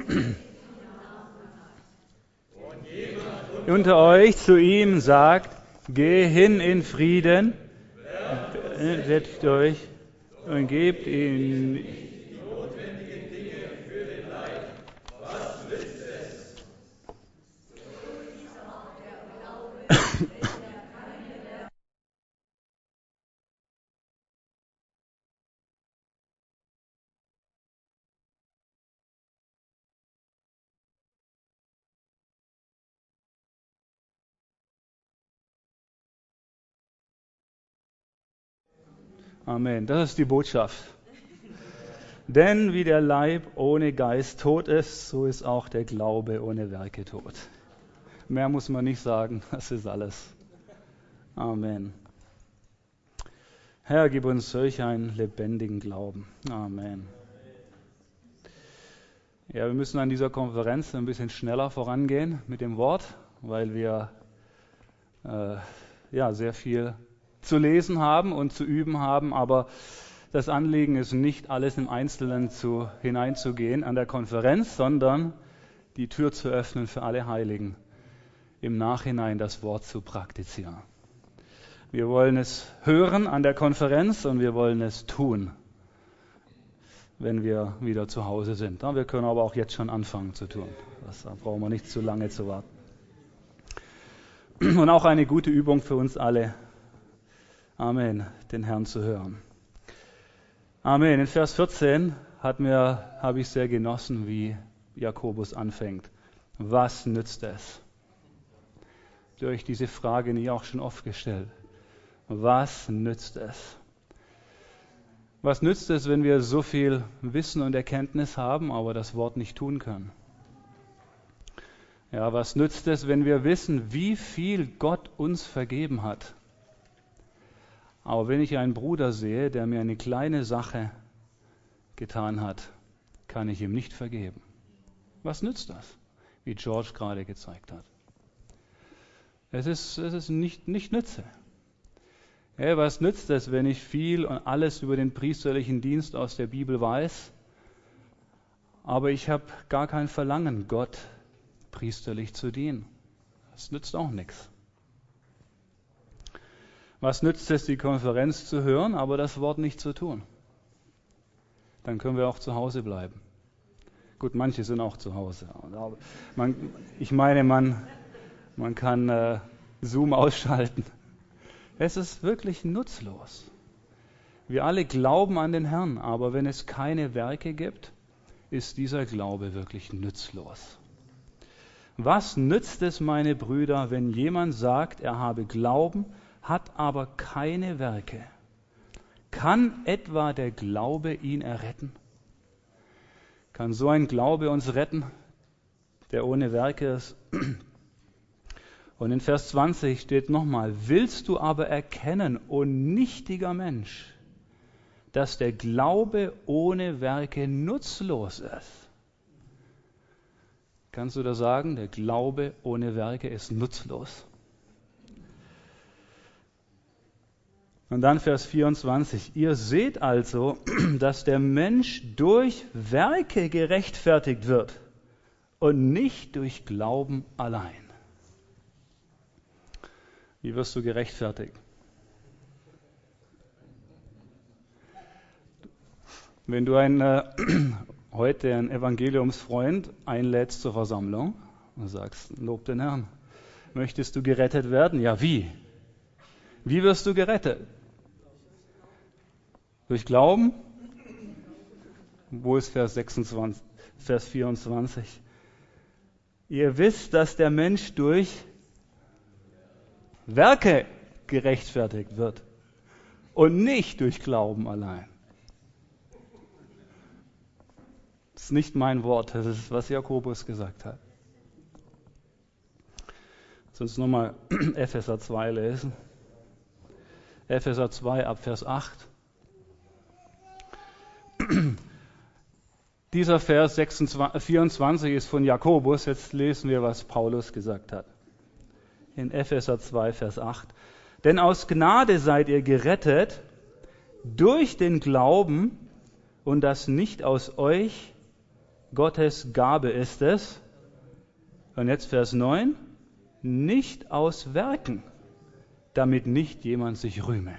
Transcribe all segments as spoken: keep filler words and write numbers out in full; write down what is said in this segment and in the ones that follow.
unter euch zu ihm sagt, geh hin in Frieden, setzt euch und gebt ihm Amen. Das ist die Botschaft. Denn wie der Leib ohne Geist tot ist, so ist auch der Glaube ohne Werke tot. Mehr muss man nicht sagen, das ist alles. Amen. Herr, gib uns solch einen lebendigen Glauben. Amen. Ja, wir müssen an dieser Konferenz ein bisschen schneller vorangehen mit dem Wort, weil wir äh, ja, sehr viel zu lesen haben und zu üben haben, aber das Anliegen ist nicht, alles im Einzelnen zu, hineinzugehen an der Konferenz, sondern die Tür zu öffnen für alle Heiligen, im Nachhinein das Wort zu praktizieren. Wir wollen es hören an der Konferenz und wir wollen es tun, wenn wir wieder zu Hause sind. Wir können aber auch jetzt schon anfangen zu tun. Da brauchen wir nicht zu lange zu warten. Und auch eine gute Übung für uns alle. Amen, den Herrn zu hören. Amen. In Vers vierzehn hat mir, habe ich sehr genossen, wie Jakobus anfängt. Was nützt es? Durch diese Frage nie auch schon oft gestellt. Was nützt es? Was nützt es, wenn wir so viel Wissen und Erkenntnis haben, aber das Wort nicht tun können? Ja, was nützt es, wenn wir wissen, wie viel Gott uns vergeben hat? Aber wenn ich einen Bruder sehe, der mir eine kleine Sache getan hat, kann ich ihm nicht vergeben. Was nützt das? Wie George gerade gezeigt hat. Es ist, es ist nicht, nicht nütze. Ja, was nützt es, wenn ich viel und alles über den priesterlichen Dienst aus der Bibel weiß, aber ich habe gar kein Verlangen, Gott priesterlich zu dienen? Das nützt auch nichts. Was nützt es, die Konferenz zu hören, aber das Wort nicht zu tun? Dann können wir auch zu Hause bleiben. Gut, manche sind auch zu Hause. Man, ich meine, man, man kann äh, Zoom ausschalten. Es ist wirklich nutzlos. Wir alle glauben an den Herrn, aber wenn es keine Werke gibt, ist dieser Glaube wirklich nutzlos. Was nützt es, meine Brüder, wenn jemand sagt, er habe Glauben, hat aber keine Werke? Kann etwa der Glaube ihn erretten? Kann so ein Glaube uns retten, der ohne Werke ist? Und in Vers zwanzig steht nochmal, willst du aber erkennen, o nichtiger Mensch, dass der Glaube ohne Werke nutzlos ist? Kannst du das sagen? Der Glaube ohne Werke ist nutzlos. Und dann Vers vierundzwanzig. Ihr seht also, dass der Mensch durch Werke gerechtfertigt wird und nicht durch Glauben allein. Wie wirst du gerechtfertigt? Wenn du ein, äh, heute einen Evangeliumsfreund einlädst zur Versammlung und sagst, lob den Herrn, möchtest du gerettet werden? Ja, wie? Wie wirst du gerettet? Durch Glauben? Wo ist Vers sechsundzwanzig, Vers vierundzwanzig? Ihr wisst, dass der Mensch durch Werke gerechtfertigt wird und nicht durch Glauben allein. Das ist nicht mein Wort, das ist, was Jakobus gesagt hat. Sonst nochmal Epheser zwei lesen. Epheser zwei ab Vers acht. Dieser Vers sechsundzwanzig, vierundzwanzig ist von Jakobus, jetzt lesen wir, was Paulus gesagt hat. In Epheser zwei, Vers acht. Denn aus Gnade seid ihr gerettet durch den Glauben und das nicht aus euch, Gottes Gabe ist es, und jetzt Vers neun, nicht aus Werken, damit nicht jemand sich rühme.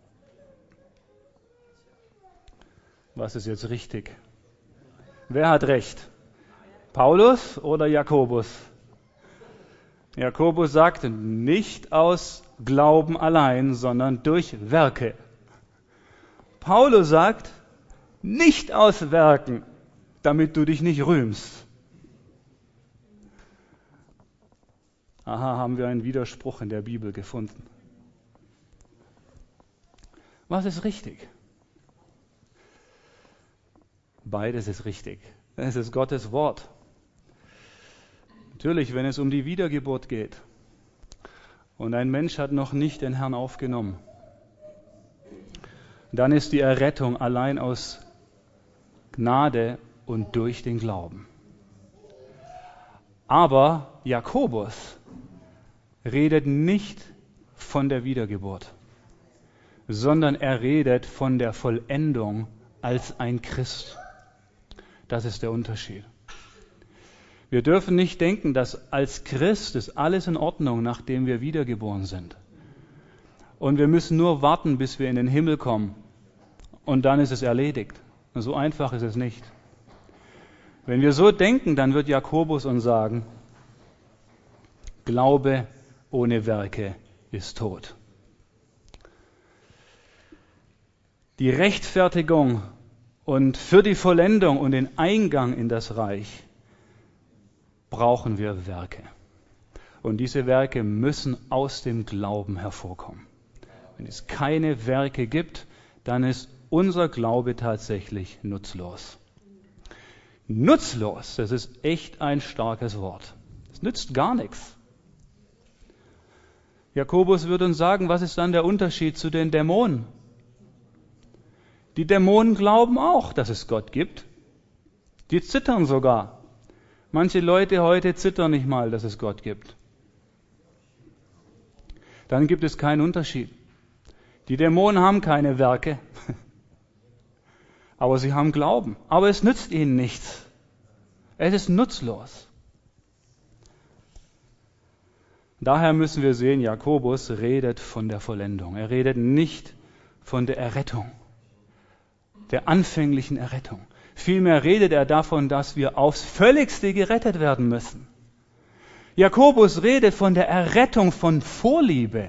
Was ist jetzt richtig? Wer hat recht? Paulus oder Jakobus? Jakobus sagt, nicht aus Glauben allein, sondern durch Werke. Paulus sagt, nicht aus Werken, damit du dich nicht rühmst. Aha, haben wir einen Widerspruch in der Bibel gefunden. Was ist richtig? Beides ist richtig. Es ist Gottes Wort. Natürlich, wenn es um die Wiedergeburt geht und ein Mensch hat noch nicht den Herrn aufgenommen, dann ist die Errettung allein aus Gnade und durch den Glauben. Aber Jakobus redet nicht von der Wiedergeburt, sondern er redet von der Vollendung als ein Christ. Das ist der Unterschied. Wir dürfen nicht denken, dass als Christ ist alles in Ordnung, nachdem wir wiedergeboren sind. Und wir müssen nur warten, bis wir in den Himmel kommen. Und dann ist es erledigt. Und so einfach ist es nicht. Wenn wir so denken, dann wird Jakobus uns sagen, Glaube ohne Werke ist tot. Die Rechtfertigung und für die Vollendung und den Eingang in das Reich brauchen wir Werke. Und diese Werke müssen aus dem Glauben hervorkommen. Wenn es keine Werke gibt, dann ist unser Glaube tatsächlich nutzlos. Nutzlos, das ist echt ein starkes Wort. Es nützt gar nichts. Jakobus würde uns sagen, was ist dann der Unterschied zu den Dämonen? Die Dämonen glauben auch, dass es Gott gibt. Die zittern sogar. Manche Leute heute zittern nicht mal, dass es Gott gibt. Dann gibt es keinen Unterschied. Die Dämonen haben keine Werke, aber sie haben Glauben. Aber es nützt ihnen nichts. Es ist nutzlos. Daher müssen wir sehen, Jakobus redet von der Vollendung. Er redet nicht von der Errettung, der anfänglichen Errettung. Vielmehr redet er davon, dass wir aufs Völligste gerettet werden müssen. Jakobus redet von der Errettung von Vorliebe.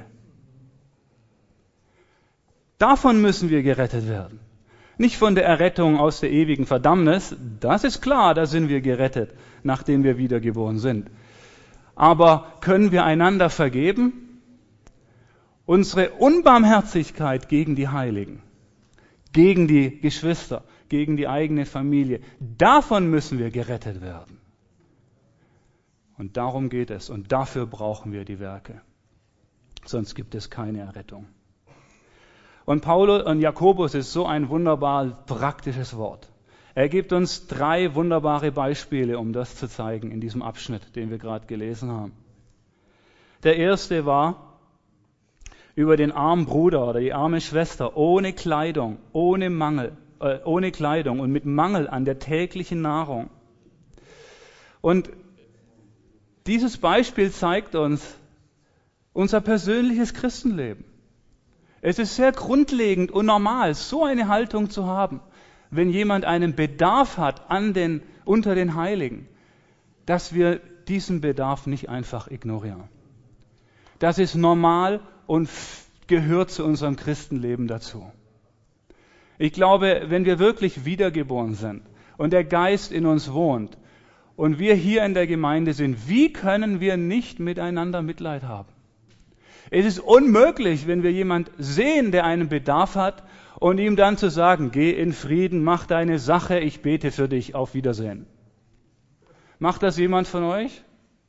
Davon müssen wir gerettet werden. Nicht von der Errettung aus der ewigen Verdammnis. Das ist klar, da sind wir gerettet, nachdem wir wiedergeboren sind. Aber können wir einander vergeben? Unsere Unbarmherzigkeit gegen die Heiligen, gegen die Geschwister, gegen die eigene Familie, davon müssen wir gerettet werden. Und darum geht es. Und dafür brauchen wir die Werke. Sonst gibt es keine Errettung. Und Paulus und Jakobus ist so ein wunderbar praktisches Wort. Er gibt uns drei wunderbare Beispiele, um das zu zeigen in diesem Abschnitt, den wir gerade gelesen haben. Der erste war über den armen Bruder oder die arme Schwester ohne Kleidung, ohne Mangel, äh, ohne Kleidung und mit Mangel an der täglichen Nahrung. Und dieses Beispiel zeigt uns unser persönliches Christenleben. Es ist sehr grundlegend und normal, so eine Haltung zu haben, wenn jemand einen Bedarf hat an den, unter den Heiligen, dass wir diesen Bedarf nicht einfach ignorieren. Das ist normal und gehört zu unserem Christenleben dazu. Ich glaube, wenn wir wirklich wiedergeboren sind und der Geist in uns wohnt und wir hier in der Gemeinde sind, wie können wir nicht miteinander Mitleid haben? Es ist unmöglich, wenn wir jemanden sehen, der einen Bedarf hat, und ihm dann zu sagen, geh in Frieden, mach deine Sache, ich bete für dich, auf Wiedersehen. Macht das jemand von euch?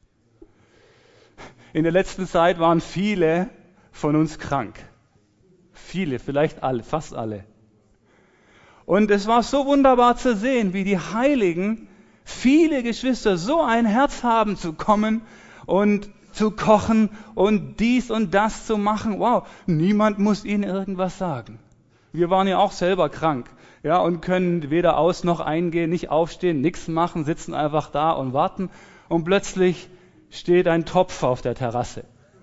In der letzten Zeit waren viele von uns krank. Viele, vielleicht alle, fast alle. Und es war so wunderbar zu sehen, wie die Heiligen, viele Geschwister, so ein Herz haben zu kommen und zu kochen und dies und das zu machen. Wow, niemand muss ihnen irgendwas sagen. Wir waren ja auch selber krank, ja, und können weder aus noch eingehen, nicht aufstehen, nichts machen, sitzen einfach da und warten. Und plötzlich steht ein Topf auf der Terrasse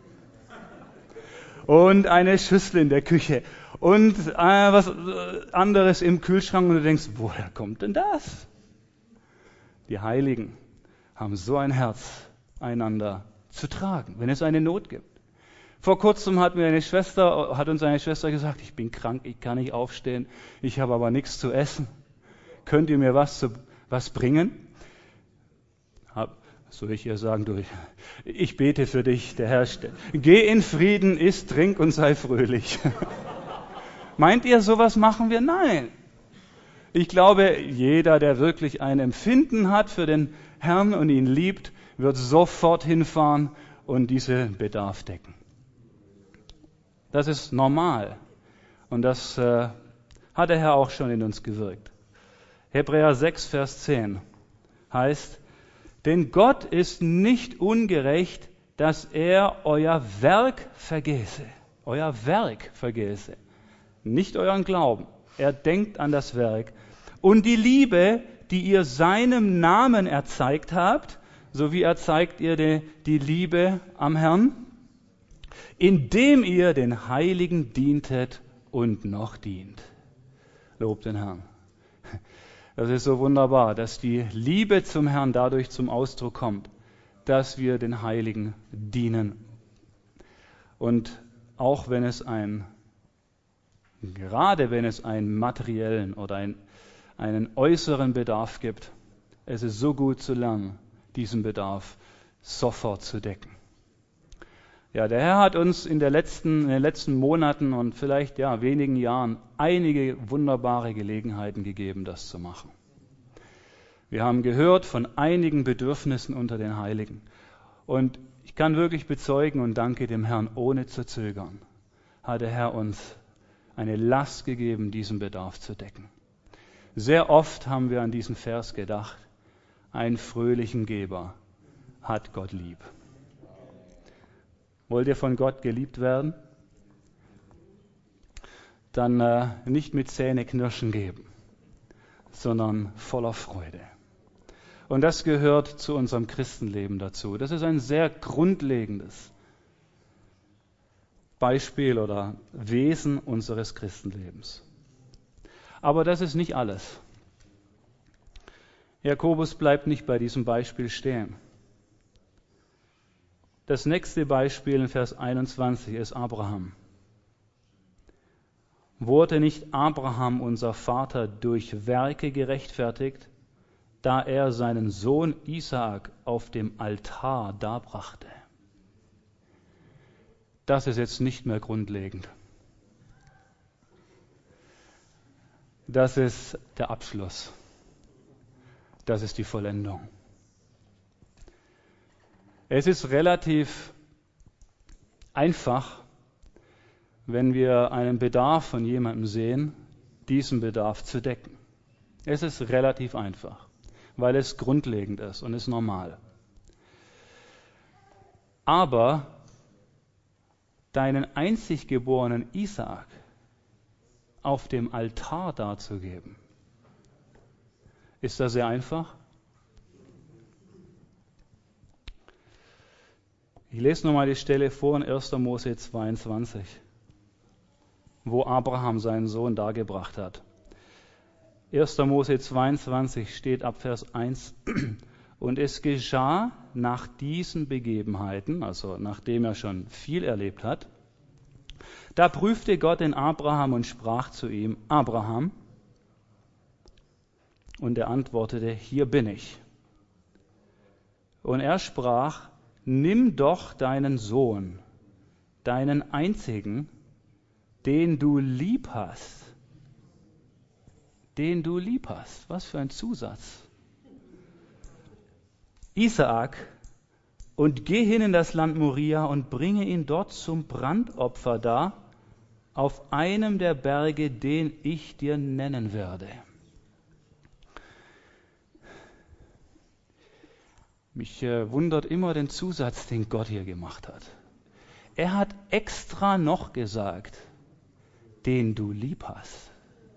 und eine Schüssel in der Küche und äh, was anderes im Kühlschrank und du denkst, woher kommt denn das? Die Heiligen haben so ein Herz, einander zu tragen, wenn es eine Not gibt. Vor kurzem hat mir eine Schwester, hat uns eine Schwester gesagt, ich bin krank, ich kann nicht aufstehen, ich habe aber nichts zu essen. Könnt ihr mir was, zu, was bringen? Hab, soll ich ihr sagen, du, ich bete für dich, der Herr, geh in Frieden, iss, trink und sei fröhlich. Meint ihr, sowas machen wir? Nein. Ich glaube, jeder, der wirklich ein Empfinden hat für den Herrn und ihn liebt, wird sofort hinfahren und diesen Bedarf decken. Das ist normal. Und das äh, hat der Herr auch schon in uns gewirkt. Hebräer sechs, Vers zehn heißt, denn Gott ist nicht ungerecht, dass er euer Werk vergesse. Euer Werk vergesse. Nicht euren Glauben. Er denkt an das Werk. Und die Liebe, die ihr seinem Namen erzeigt habt, so wie erzeigt ihr die, die Liebe am Herrn, indem ihr den Heiligen dientet und noch dient. Lobt den Herrn. Das ist so wunderbar, dass die Liebe zum Herrn dadurch zum Ausdruck kommt, dass wir den Heiligen dienen. Und auch wenn es ein, gerade wenn es einen materiellen oder ein, einen äußeren Bedarf gibt, es ist so gut zu lernen, diesen Bedarf sofort zu decken. Ja, der Herr hat uns in, der letzten, in den letzten Monaten und vielleicht ja wenigen Jahren einige wunderbare Gelegenheiten gegeben, das zu machen. Wir haben gehört von einigen Bedürfnissen unter den Heiligen. Und ich kann wirklich bezeugen und danke dem Herrn, ohne zu zögern, hat der Herr uns eine Last gegeben, diesen Bedarf zu decken. Sehr oft haben wir an diesen Vers gedacht, einen fröhlichen Geber hat Gott lieb. Wollt ihr von Gott geliebt werden? Dann äh, nicht mit Zähneknirschen geben, sondern voller Freude. Und das gehört zu unserem Christenleben dazu. Das ist ein sehr grundlegendes Beispiel oder Wesen unseres Christenlebens. Aber das ist nicht alles. Jakobus bleibt nicht bei diesem Beispiel stehen. Das nächste Beispiel in Vers einundzwanzig ist Abraham. Wurde nicht Abraham, unser Vater, durch Werke gerechtfertigt, da er seinen Sohn Isaak auf dem Altar darbrachte? Das ist jetzt nicht mehr grundlegend. Das ist der Abschluss. Das ist die Vollendung. Es ist relativ einfach, wenn wir einen Bedarf von jemandem sehen, diesen Bedarf zu decken. Es ist relativ einfach, weil es grundlegend ist und ist normal. Aber deinen einzig geborenen Isaak auf dem Altar darzugeben, ist das sehr einfach? Ich lese nochmal die Stelle vor in erster Mose zweiundzwanzig, wo Abraham seinen Sohn dargebracht hat. erster Mose zweiundzwanzig steht ab Vers eins, und es geschah nach diesen Begebenheiten, also nachdem er schon viel erlebt hat, da prüfte Gott den Abraham und sprach zu ihm, Abraham, und er antwortete, hier bin ich. Und er sprach, nimm doch deinen Sohn, deinen einzigen, den du lieb hast. Den du lieb hast. Was für ein Zusatz. Isaak, und geh hin in das Land Moria und bringe ihn dort zum Brandopfer dar, auf einem der Berge, den ich dir nennen werde. Mich äh, wundert immer den Zusatz, den Gott hier gemacht hat. Er hat extra noch gesagt, den du lieb hast.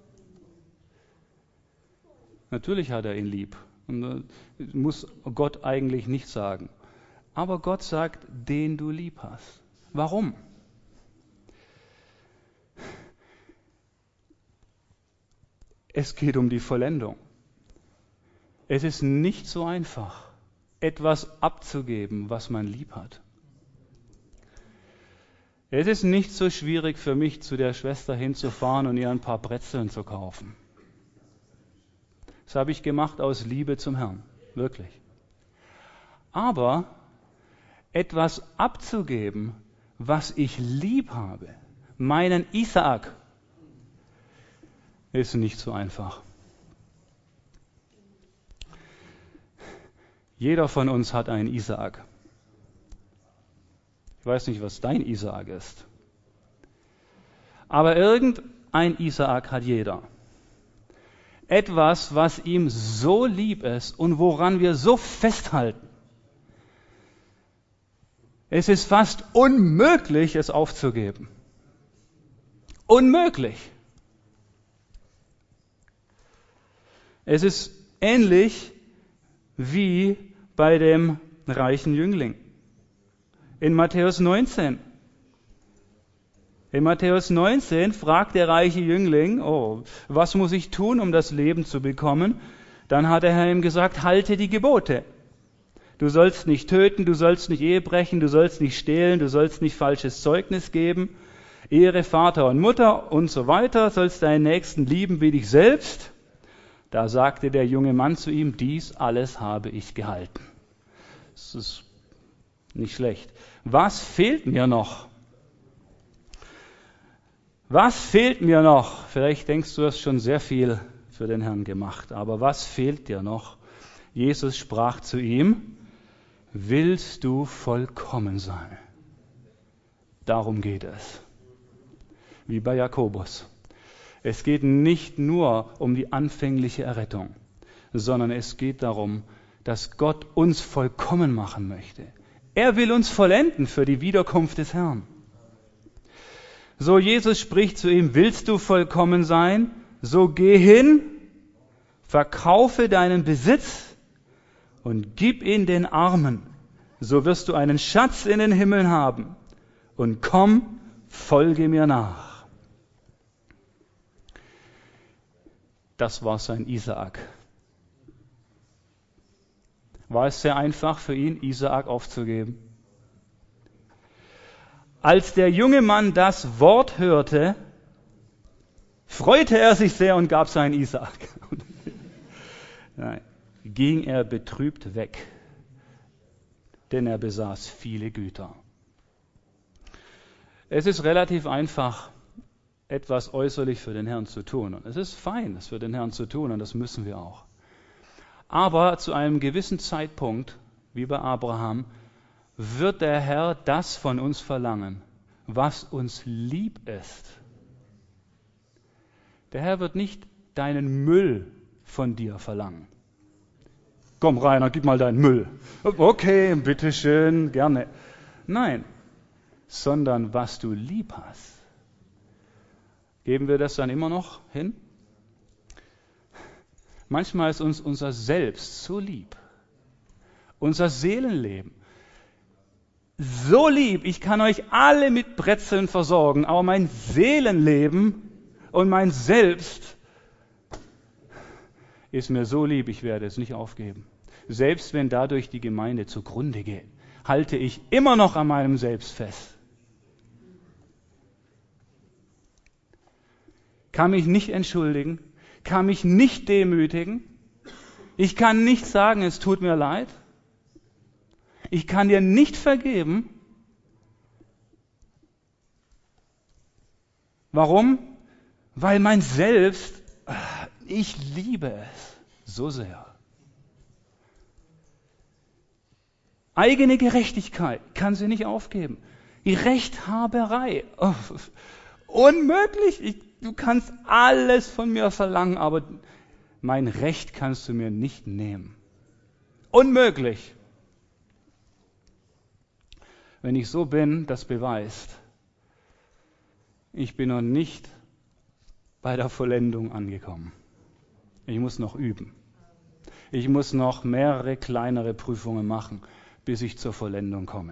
Natürlich hat er ihn lieb. Und das muss Gott eigentlich nicht sagen. Aber Gott sagt, den du lieb hast. Warum? Es geht um die Vollendung. Es ist nicht so einfach, etwas abzugeben, was man lieb hat. Es ist nicht so schwierig für mich, zu der Schwester hinzufahren und ihr ein paar Brezeln zu kaufen. Das habe ich gemacht aus Liebe zum Herrn, wirklich. Aber etwas abzugeben, was ich lieb habe, meinen Isaak, ist nicht so einfach. Jeder von uns hat einen Isaak. Ich weiß nicht, was dein Isaak ist. Aber irgendein Isaak hat jeder. Etwas, was ihm so lieb ist und woran wir so festhalten. Es ist fast unmöglich, es aufzugeben. Unmöglich. Es ist ähnlich wie bei dem reichen Jüngling. In Matthäus neunzehn. In Matthäus neunzehn fragt der reiche Jüngling, oh, was muss ich tun, um das Leben zu bekommen? Dann hat der Herr ihm gesagt, halte die Gebote. Du sollst nicht töten, du sollst nicht Ehe brechen, du sollst nicht stehlen, du sollst nicht falsches Zeugnis geben, ehre Vater und Mutter und so weiter, sollst deinen Nächsten lieben wie dich selbst. Da sagte der junge Mann zu ihm, dies alles habe ich gehalten. Das ist nicht schlecht. Was fehlt mir noch? Was fehlt mir noch? Vielleicht denkst du, du hast schon sehr viel für den Herrn gemacht, aber was fehlt dir noch? Jesus sprach zu ihm, willst du vollkommen sein? Darum geht es. Wie bei Jakobus. Es geht nicht nur um die anfängliche Errettung, sondern es geht darum, dass Gott uns vollkommen machen möchte. Er will uns vollenden für die Wiederkunft des Herrn. So, Jesus spricht zu ihm, willst du vollkommen sein? So geh hin, verkaufe deinen Besitz und gib ihn den Armen. So wirst du einen Schatz in den Himmeln haben. Und komm, folge mir nach. Das war sein Isaak. War es sehr einfach für ihn, Isaak aufzugeben? Als der junge Mann das Wort hörte, freute er sich sehr und gab seinen Isaak. Nein, ging er betrübt weg, denn er besaß viele Güter. Es ist relativ einfach, etwas äußerlich für den Herrn zu tun. Und es ist fein, es für den Herrn zu tun, und das müssen wir auch. Aber zu einem gewissen Zeitpunkt, wie bei Abraham, wird der Herr das von uns verlangen, was uns lieb ist. Der Herr wird nicht deinen Müll von dir verlangen. Komm, Rainer, gib mal deinen Müll. Okay, bitteschön, gerne. Nein, sondern was du lieb hast. Geben wir das dann immer noch hin? Manchmal ist uns unser Selbst so lieb, unser Seelenleben so lieb, ich kann euch alle mit Brezeln versorgen, aber mein Seelenleben und mein Selbst ist mir so lieb, ich werde es nicht aufgeben. Selbst wenn dadurch die Gemeinde zugrunde geht, halte ich immer noch an meinem Selbst fest. Kann mich nicht entschuldigen, kann mich nicht demütigen. Ich kann nicht sagen, es tut mir leid. Ich kann dir nicht vergeben. Warum? Weil mein Selbst, ich liebe es so sehr. Eigene Gerechtigkeit kann sie nicht aufgeben. Die Rechthaberei, oh, unmöglich. Ich, du kannst alles von mir verlangen, aber mein Recht kannst du mir nicht nehmen. Unmöglich. Wenn ich so bin, das beweist, ich bin noch nicht bei der Vollendung angekommen. Ich muss noch üben. Ich muss noch mehrere kleinere Prüfungen machen, bis ich zur Vollendung komme.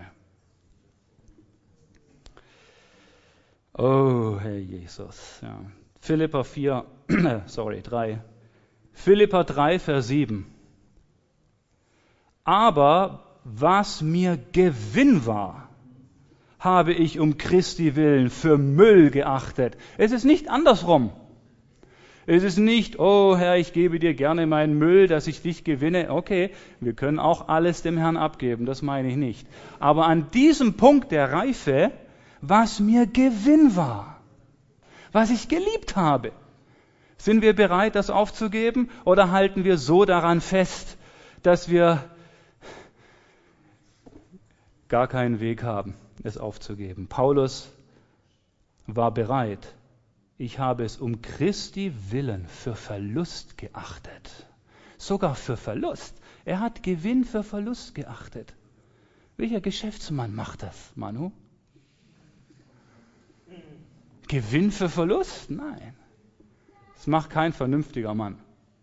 Oh, Herr Jesus. Ja. Philipper vier, sorry, drei. Philipper drei, Vers sieben. Aber was mir Gewinn war, habe ich um Christi willen für Müll geachtet. Es ist nicht andersrum. Es ist nicht, oh Herr, ich gebe dir gerne meinen Müll, dass ich dich gewinne. Okay, wir können auch alles dem Herrn abgeben, das meine ich nicht. Aber an diesem Punkt der Reife, was mir Gewinn war, was ich geliebt habe, sind wir bereit, das aufzugeben, oder halten wir so daran fest, dass wir gar keinen Weg haben, es aufzugeben? Paulus war bereit. Ich habe es um Christi willen für Verlust geachtet. Sogar für Verlust. Er hat Gewinn für Verlust geachtet. Welcher Geschäftsmann macht das, Manu? Gewinn für Verlust? Nein. Das macht kein vernünftiger Mann.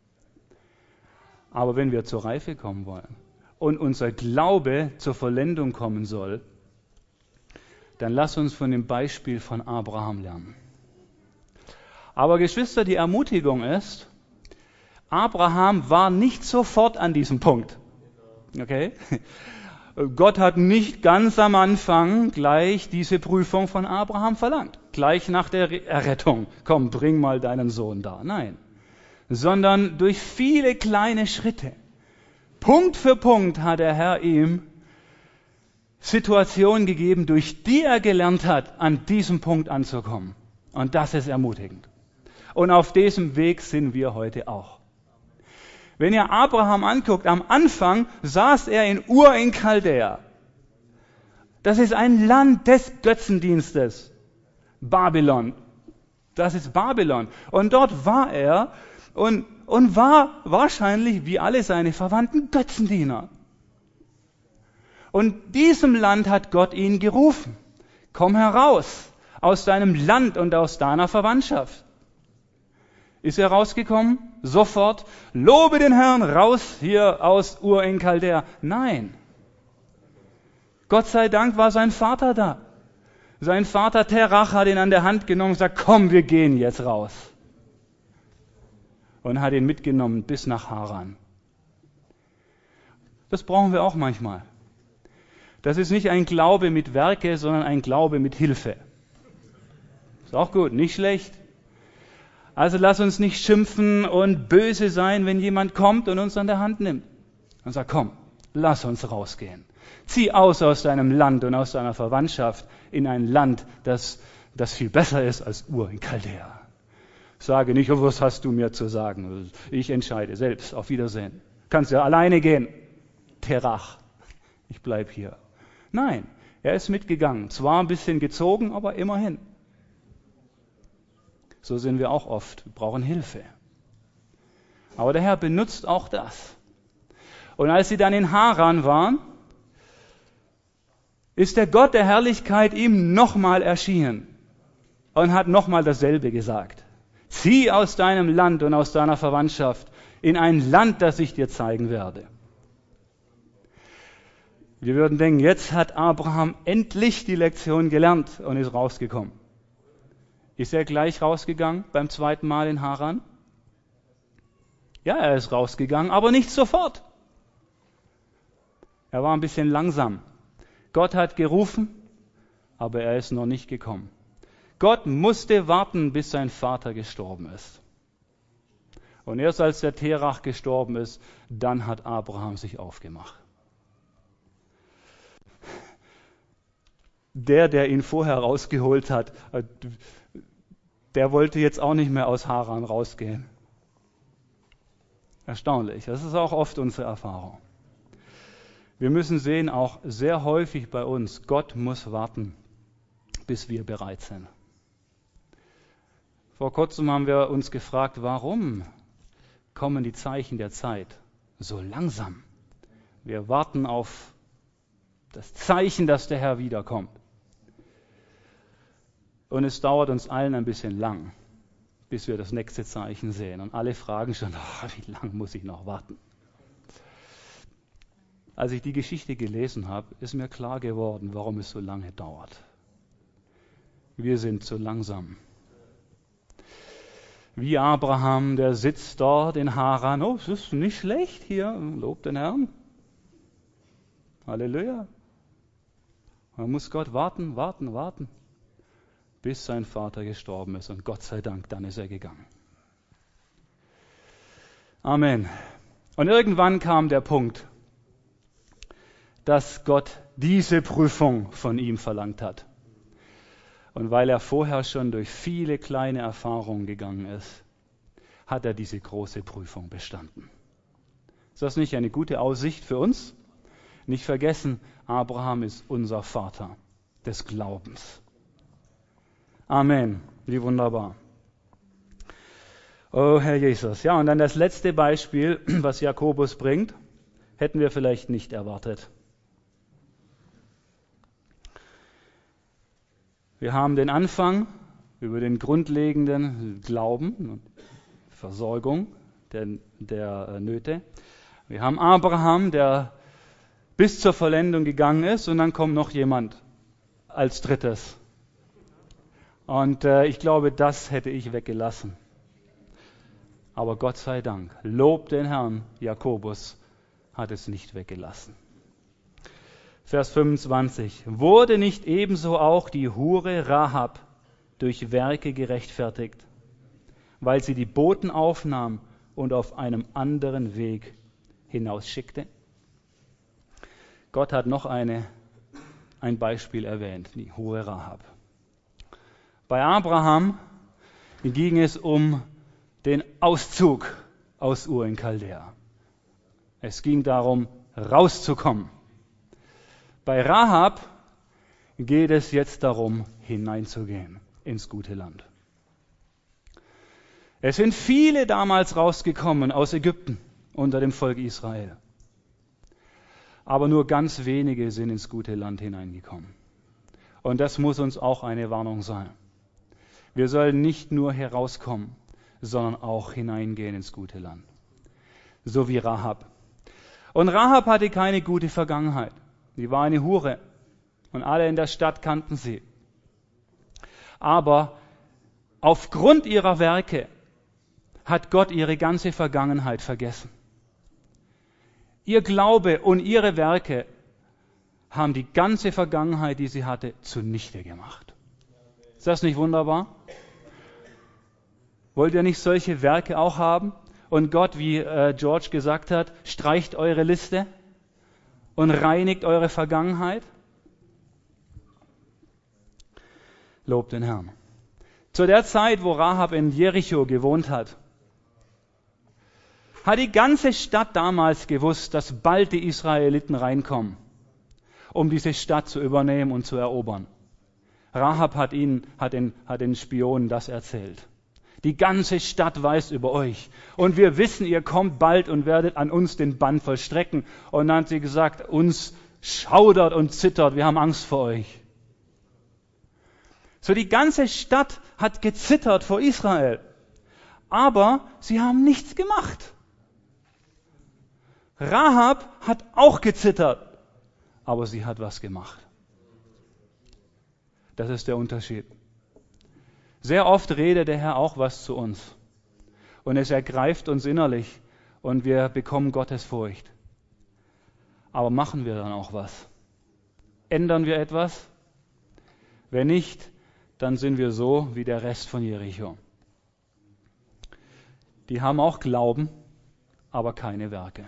Aber wenn wir zur Reife kommen wollen und unser Glaube zur Vollendung kommen soll, dann lass uns von dem Beispiel von Abraham lernen. Aber Geschwister, die Ermutigung ist, Abraham war nicht sofort an diesem Punkt. Okay? Gott hat nicht ganz am Anfang gleich diese Prüfung von Abraham verlangt. Gleich nach der Errettung. Komm, bring mal deinen Sohn da. Nein. Sondern durch viele kleine Schritte. Punkt für Punkt hat der Herr ihm Situationen gegeben, durch die er gelernt hat, an diesem Punkt anzukommen. Und das ist ermutigend. Und auf diesem Weg sind wir heute auch. Wenn ihr Abraham anguckt, am Anfang saß er in Ur in Chaldea. Das ist ein Land des Götzendienstes. Babylon. Das ist Babylon. Und dort war er und, und war wahrscheinlich wie alle seine Verwandten Götzendiener. Und diesem Land hat Gott ihn gerufen. Komm heraus aus deinem Land und aus deiner Verwandtschaft. Ist er rausgekommen? Sofort. Lobe den Herrn, raus hier aus Ur in Chaldea. Nein. Gott sei Dank war sein Vater da. Sein Vater Terach hat ihn an der Hand genommen und gesagt, komm, wir gehen jetzt raus. Und hat ihn mitgenommen bis nach Haran. Das brauchen wir auch manchmal. Das ist nicht ein Glaube mit Werke, sondern ein Glaube mit Hilfe. Ist auch gut, nicht schlecht. Also lass uns nicht schimpfen und böse sein, wenn jemand kommt und uns an der Hand nimmt. Und sagt, komm, lass uns rausgehen. Zieh aus aus deinem Land und aus deiner Verwandtschaft in ein Land, das, das viel besser ist als Ur in Chaldea. Sage nicht, oh, was hast du mir zu sagen? Ich entscheide selbst. Auf Wiedersehen. Kannst ja alleine gehen. Terach. Ich bleib hier. Nein, er ist mitgegangen. Zwar ein bisschen gezogen, aber immerhin. So sind wir auch oft. Wir brauchen Hilfe. Aber der Herr benutzt auch das. Und als sie dann in Haran waren, ist der Gott der Herrlichkeit ihm nochmal erschienen und hat nochmal dasselbe gesagt. Zieh aus deinem Land und aus deiner Verwandtschaft in ein Land, das ich dir zeigen werde. Wir würden denken, jetzt hat Abraham endlich die Lektion gelernt und ist rausgekommen. Ist er gleich rausgegangen beim zweiten Mal in Haran? Ja, er ist rausgegangen, aber nicht sofort. Er war ein bisschen langsam. Gott hat gerufen, aber er ist noch nicht gekommen. Gott musste warten, bis sein Vater gestorben ist. Und erst als der Terach gestorben ist, dann hat Abraham sich aufgemacht. Der, der ihn vorher rausgeholt hat, der wollte jetzt auch nicht mehr aus Haran rausgehen. Erstaunlich. Das ist auch oft unsere Erfahrung. Wir müssen sehen, auch sehr häufig bei uns, Gott muss warten, bis wir bereit sind. Vor kurzem haben wir uns gefragt, warum kommen die Zeichen der Zeit so langsam? Wir warten auf das Zeichen, dass der Herr wiederkommt. Und es dauert uns allen ein bisschen lang, bis wir das nächste Zeichen sehen. Und alle fragen schon, oh, wie lange muss ich noch warten? Als ich die Geschichte gelesen habe, ist mir klar geworden, warum es so lange dauert. Wir sind zu langsam. Wie Abraham, der sitzt dort in Haran. Oh, es ist nicht schlecht hier. Lob den Herrn. Halleluja. Man muss Gott warten, warten, warten, bis sein Vater gestorben ist. Und Gott sei Dank, dann ist er gegangen. Amen. Und irgendwann kam der Punkt, dass Gott diese Prüfung von ihm verlangt hat. Und weil er vorher schon durch viele kleine Erfahrungen gegangen ist, hat er diese große Prüfung bestanden. Ist das nicht eine gute Aussicht für uns? Nicht vergessen, Abraham ist unser Vater des Glaubens. Amen. Wie wunderbar. Oh, Herr Jesus. Ja, und dann das letzte Beispiel, was Jakobus bringt, hätten wir vielleicht nicht erwartet. Wir haben den Anfang über den grundlegenden Glauben und Versorgung der, der Nöte. Wir haben Abraham, der bis zur Vollendung gegangen ist, und dann kommt noch jemand als drittes. Und äh, ich glaube, das hätte ich weggelassen. Aber Gott sei Dank, Lob den Herrn, Jakobus hat es nicht weggelassen. Vers fünfundzwanzig. Wurde nicht ebenso auch die Hure Rahab durch Werke gerechtfertigt, weil sie die Boten aufnahm und auf einem anderen Weg hinausschickte? Gott hat noch eine, ein Beispiel erwähnt, die Hure Rahab. Bei Abraham ging es um den Auszug aus Ur in Chaldea. Es ging darum, rauszukommen. Bei Rahab geht es jetzt darum, hineinzugehen ins gute Land. Es sind viele damals rausgekommen aus Ägypten unter dem Volk Israel. Aber nur ganz wenige sind ins gute Land hineingekommen. Und das muss uns auch eine Warnung sein. Wir sollen nicht nur herauskommen, sondern auch hineingehen ins gute Land. So wie Rahab. Und Rahab hatte keine gute Vergangenheit. Sie war eine Hure und alle in der Stadt kannten sie. Aber aufgrund ihrer Werke hat Gott ihre ganze Vergangenheit vergessen. Ihr Glaube und ihre Werke haben die ganze Vergangenheit, die sie hatte, zunichte gemacht. Ist das nicht wunderbar? Wollt ihr nicht solche Werke auch haben? Und Gott, wie äh, George gesagt hat, streicht eure Liste und reinigt eure Vergangenheit? Lobt den Herrn. Zu der Zeit, wo Rahab in Jericho gewohnt hat, hat die ganze Stadt damals gewusst, dass bald die Israeliten reinkommen, um diese Stadt zu übernehmen und zu erobern. Rahab hat ihnen, hat den, hat den Spionen das erzählt. Die ganze Stadt weiß über euch. Und wir wissen, ihr kommt bald und werdet an uns den Bann vollstrecken. Und dann hat sie gesagt, uns schaudert und zittert, wir haben Angst vor euch. So, die ganze Stadt hat gezittert vor Israel. Aber sie haben nichts gemacht. Rahab hat auch gezittert. Aber sie hat was gemacht. Das ist der Unterschied. Sehr oft redet der Herr auch was zu uns. Und es ergreift uns innerlich und wir bekommen Gottes Furcht. Aber machen wir dann auch was? Ändern wir etwas? Wenn nicht, dann sind wir so wie der Rest von Jericho. Die haben auch Glauben, aber keine Werke.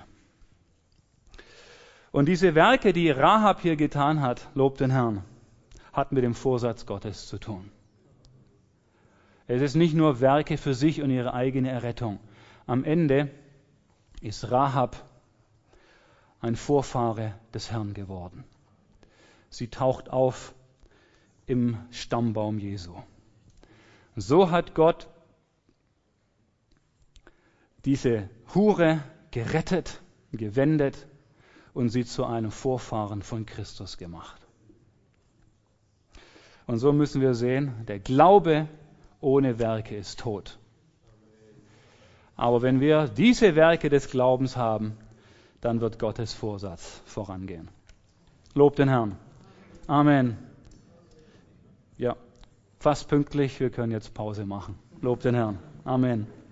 Und diese Werke, die Rahab hier getan hat, lobt den Herrn, hat mit dem Vorsatz Gottes zu tun. Es ist nicht nur Werke für sich und ihre eigene Errettung. Am Ende ist Rahab ein Vorfahre des Herrn geworden. Sie taucht auf im Stammbaum Jesu. So hat Gott diese Hure gerettet, gewendet und sie zu einem Vorfahren von Christus gemacht. Und so müssen wir sehen, der Glaube ohne Werke ist tot. Aber wenn wir diese Werke des Glaubens haben, dann wird Gottes Vorsatz vorangehen. Lob den Herrn. Amen. Ja, fast pünktlich. Wir können jetzt Pause machen. Lob den Herrn. Amen.